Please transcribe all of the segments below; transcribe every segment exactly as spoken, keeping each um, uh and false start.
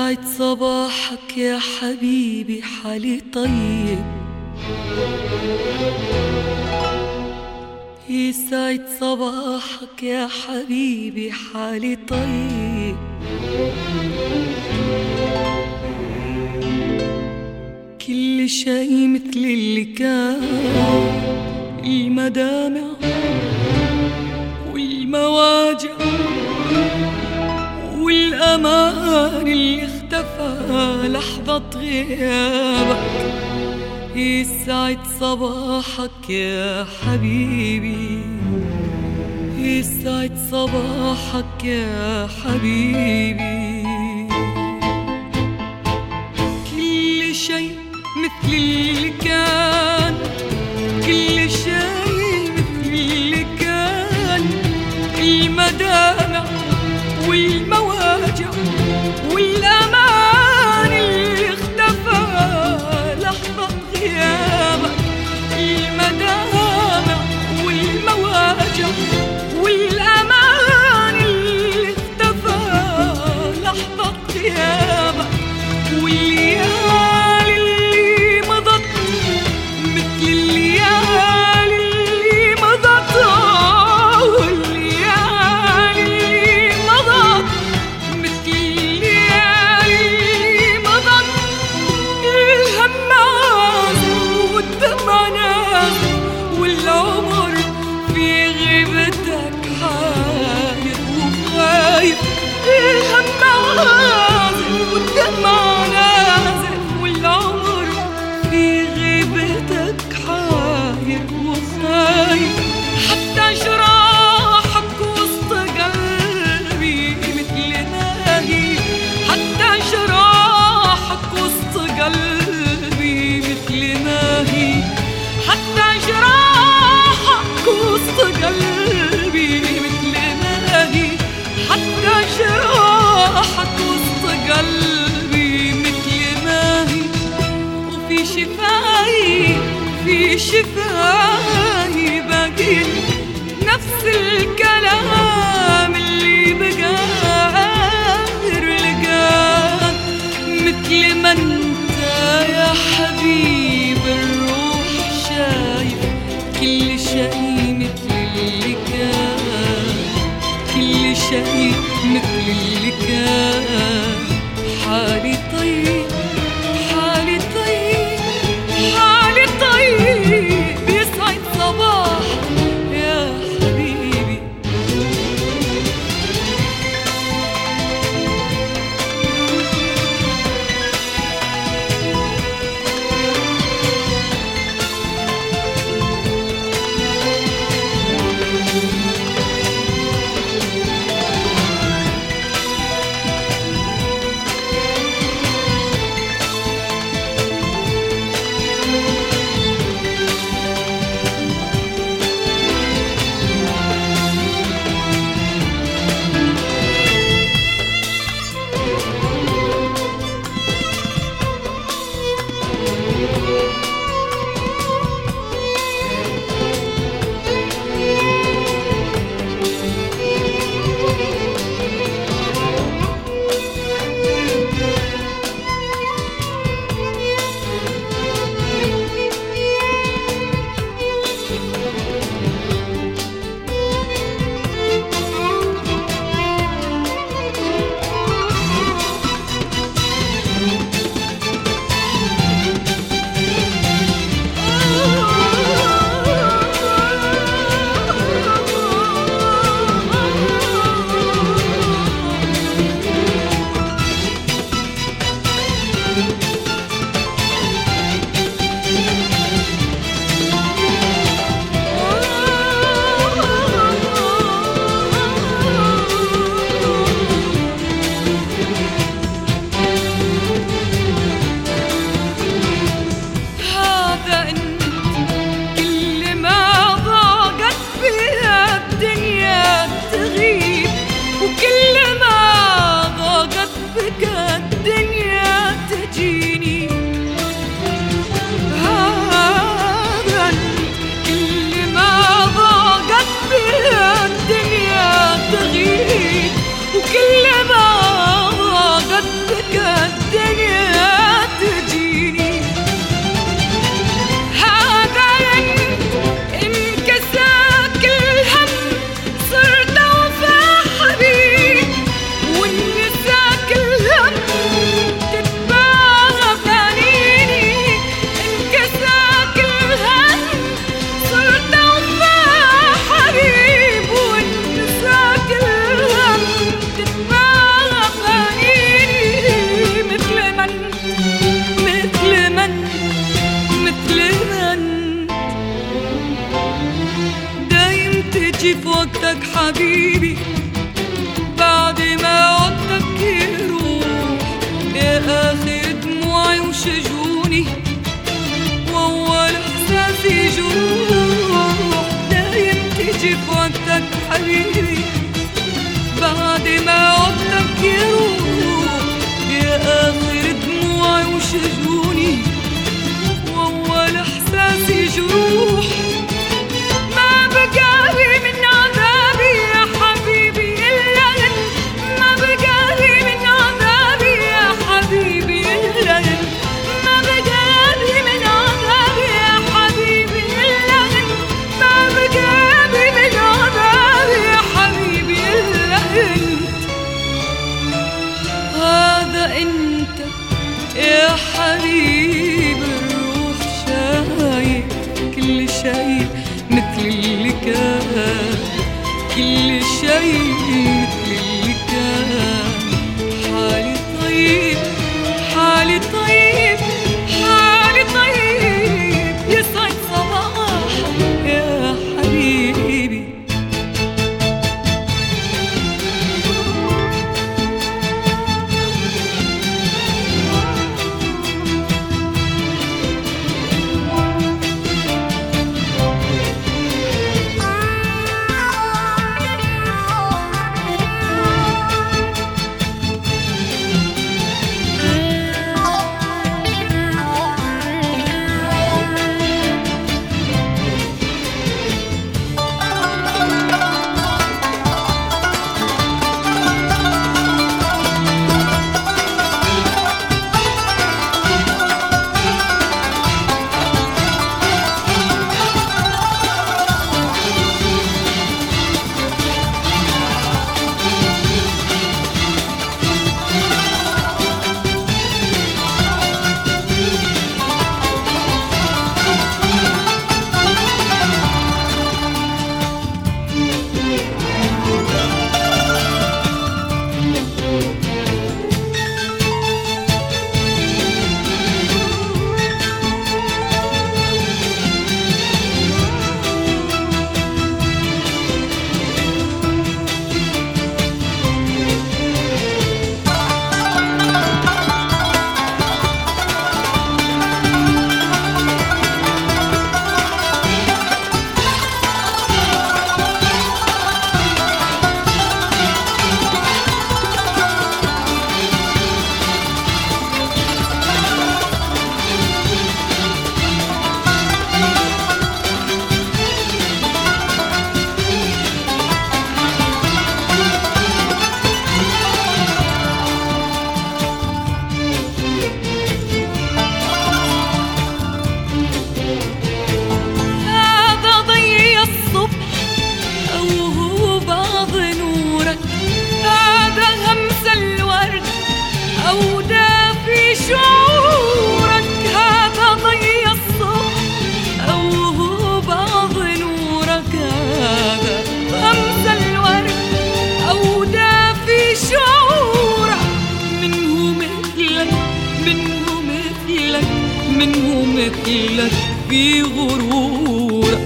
يسعد صباحك يا حبيبي حالي طيب، يسعد صباحك يا حبيبي حالي طيب. كل شي مثل اللي كان، المدامع والمواجع والأمان اللي اختفى لحظة غيابك. يسعد صباحك يا حبيبي، يسعد صباحك يا حبيبي. كل شي مثل اللي كان، كل شي مثل اللي كان، المدامع والمواجع والأمان اللي اختفى لحظة غيابك. المدامع والمواجع والأمان اللي اختفى لحظة غيابك. والليالي اللي مضت مثل الليالي اللي مضت، والليالي اللي مضت مثل الليالي اللي مضت. الهم نازل والدمع نازل والعمر في غيبتك حاير وخايف. الهم نازل والدمع نازل والعمر في غيبتك حاير وخايف. حتى جراحك وسط قلبي مثل ما هي، حتى جراحك وسط قلبي مثل ما هي، حتى جراحك وسط قلبي مثل ما هي، حتى جراحك وسط قلبي مثل ما هي. وفي شفاي في شفاي باقي نفس الكلام اللي بقادر لقاه. مثل ما انت يا حبيب الروح شايف، كل شيء مثل اللي كان، كل شيء مثل اللي كان. حالي طيب حالي طيب حالي طيب، يسعد صباح يا حبيبي. تجي في وقتك حبيبي بعد ما عدتك يروح، يا آخر دموعي وشجوني وأول إحساسي جروح. دايم تجي في وقتك حبيبي بعد ما عدتك يروح، يا آخر دموعي وشجوني وأول إحساسي جروح. ما بقالي من عذابي يا حبيبي إلا أنت، ما بقالي من عذابي يا حبيبي إلا أنت، ما بقالي من عذابي يا حبيبي إلا أنت، ما بقالي من عذابي يا حبيبي إلا أنت. هذا أنت يا حبيبي الروح، شايف كل شيء مثل اللي كان، كل شيء مثل اللي كان. حالي طيب حالي طيب حالي طيب، يسعد صباحك يا حبيبي. منه مثلك في غرورك.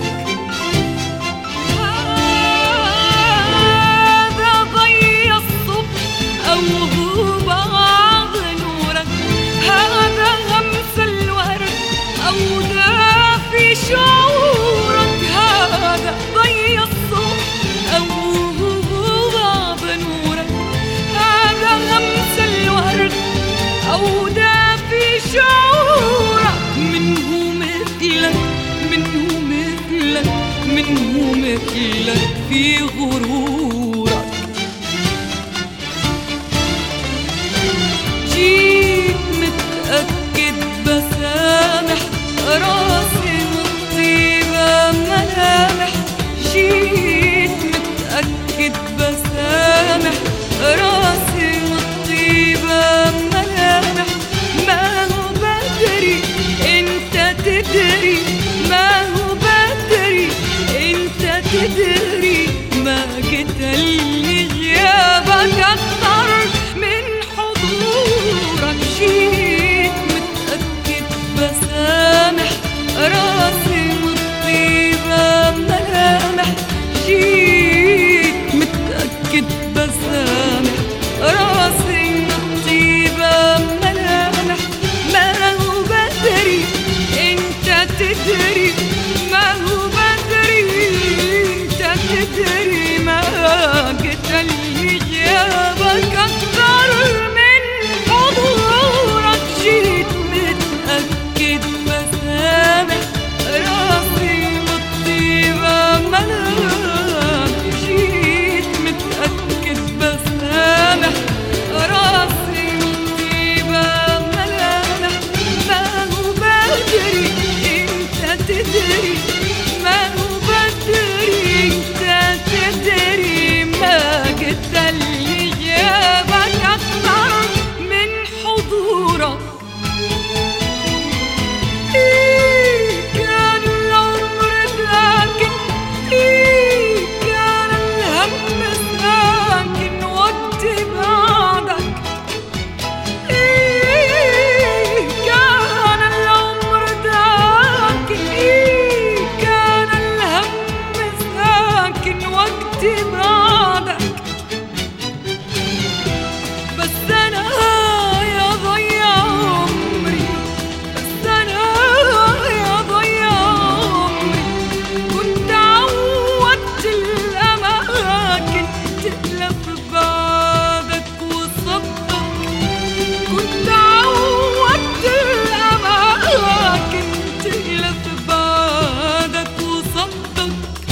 هذا ضي الصبح أو هو بعض نورك، هذا همس الورد أو دافي شعورك. هذا ضي الصبح أو هو بعض نورك، هذا همس الورد أو دافي شعورك. منه مثلك منه مثلك منه مثلك في غرورك. جيت متأكد بسامح راسي والطيبة ملامح، جيت متأكد بسامح راسي والطيبة ملامح. ما هو بدري انت تدري، ما هو بدري انت تدري، ما قتلني غيابك أكثر من حضورك. جيت متأكد بسامح راسي والطيبة ملامح، جيت بدري ما قتلني غيابك أكتر من حضورك. جيت متأكد بسامح راسي بالطيبة ملامح. جيت متأكد بسامح راسي بالطيبة ملامح. ما هو بدري انت تدري، ما هو بدري انت تدري ما قتلني غيابك أكتر من حضورك. إيه كان العمر ساكن، إيه كان الهم ساكن وقت بعدك. إيه كان العمر ساكن، إيه كان الهم ساكن وقت بعدك. بس أنا يا ضيع عمري، بس أنا يا ضيع عمري كنت عودت الأماكن تألف بعدك وصدق. كنت عودت الأماكن تألف بعدك وصدق.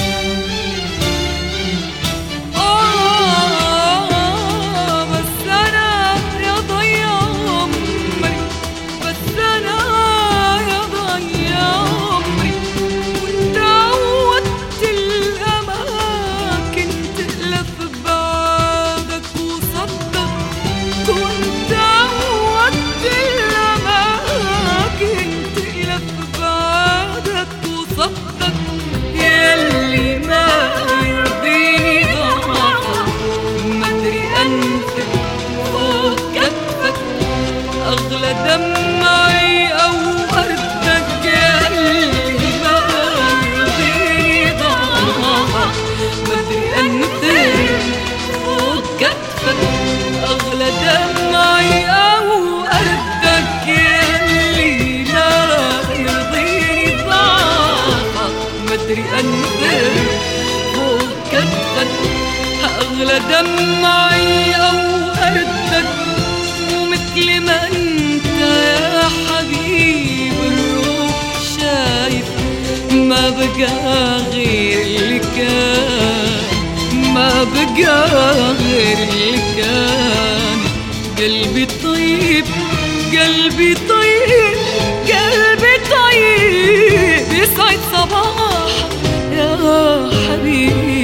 آه بس أنا يا ضيع عمري، بس أنا يا ضيع عمري كنت عودت الأماكن تألف بعدك وصدق. كنت عودت الأماكن تألف بعدك وصدق. ياللي ما يرضيني ضعفك مدري أنفك فوق كفك أغلى دمعي أو أردك. ياللي ما يرضيني ضعفك مدري أنفك فوق كفك أغلى دمعي أو أردك. ياللي ما يرضيني ضعفك مدري أنفك فوق كفك أغلى دمعي أو أردك. ومثل ما أنت يا حبيب الروح شايف ما بقى غير اللي كان، ما بقى غير اللي كان. قلبي طيب، قلبي طيب، قلبي طيب يسعد صباح يا حبيبي.